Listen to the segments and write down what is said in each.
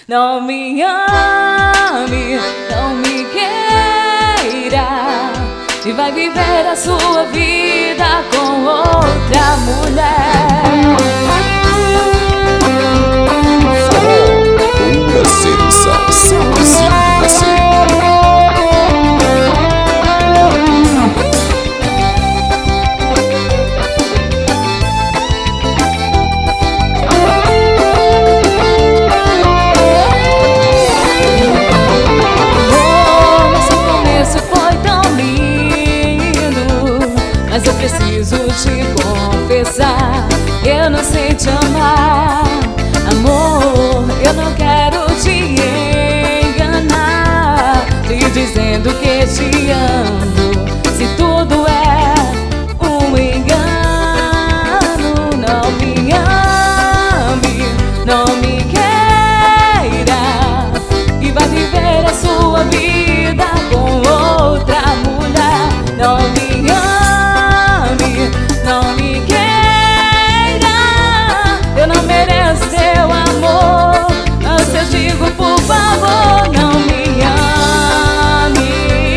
Não me ame, não me queira, e vai viver a sua vida com outra mulher. Pura sedução, seduzindo você. Mas eu preciso te confessar, eu não sei te amar. Amor, eu não quero te enganar, te dizendo que te amo, se tudo é um engano. Não me ame, não me queira, e vai viver a sua vida com outra mulher. Não me ame, não me queira, eu não mereço teu amor, mas eu digo por favor, não me ame.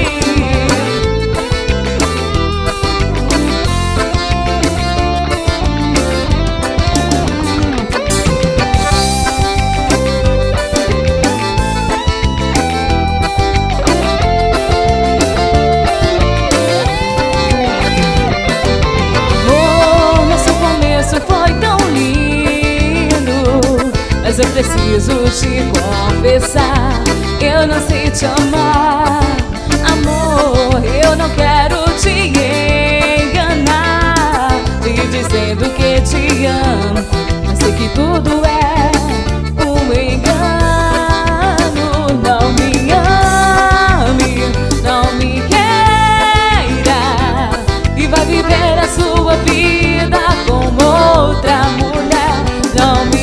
Mas eu preciso te confessar, eu não sei te amar. Amor, eu não quero te enganar, te dizendo que te amo, mas sei que tudo é um engano. Não me ame, não me queira, e vai viver a sua vida com outra mulher. Não me